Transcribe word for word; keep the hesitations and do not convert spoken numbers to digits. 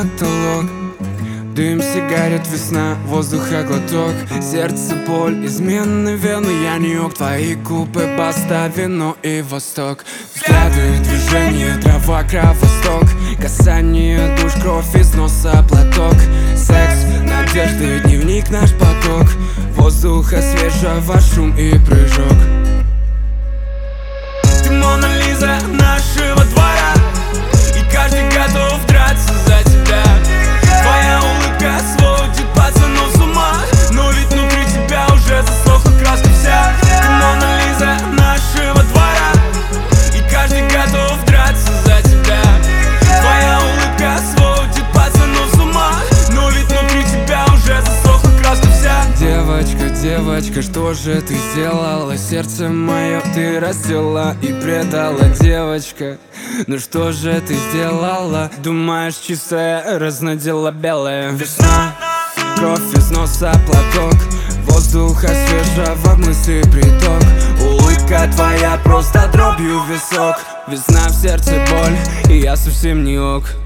потолок. Дым сигарет, весна, воздуха глоток. Сердце боль, измены вены. Я Нью-Йорк, твои купы, баста, вино и восток. Взгляды, движения, трава, кровосток. Касание душ, кровь из носа, платок. Секс, надежды, дневник, наш поток. Воздуха свежего, шум и прыжок. Ты Мона Лиза нашего двора, и каждый готов драться за тебя. Твоя улыбка сводит пацанов с ума, но ведь внутри тебя уже засохла краска вся. Ты Мона Лиза нашего двора, и каждый готов драться за тебя. Твоя улыбка сводит пацанов с ума, но ведь внутри тебя уже засохла краска вся. Девочка, девочка, что же ты сделала? Сердце мое ты раздела и предала, девочка. Ну что же ты сделала? Думаешь, чистая разнодела белая. Весна, кровь из носа, платок. Воздуха свежего, мысли приток. Улыбка твоя просто дробью в висок. Весна в сердце боль, и я совсем не ок.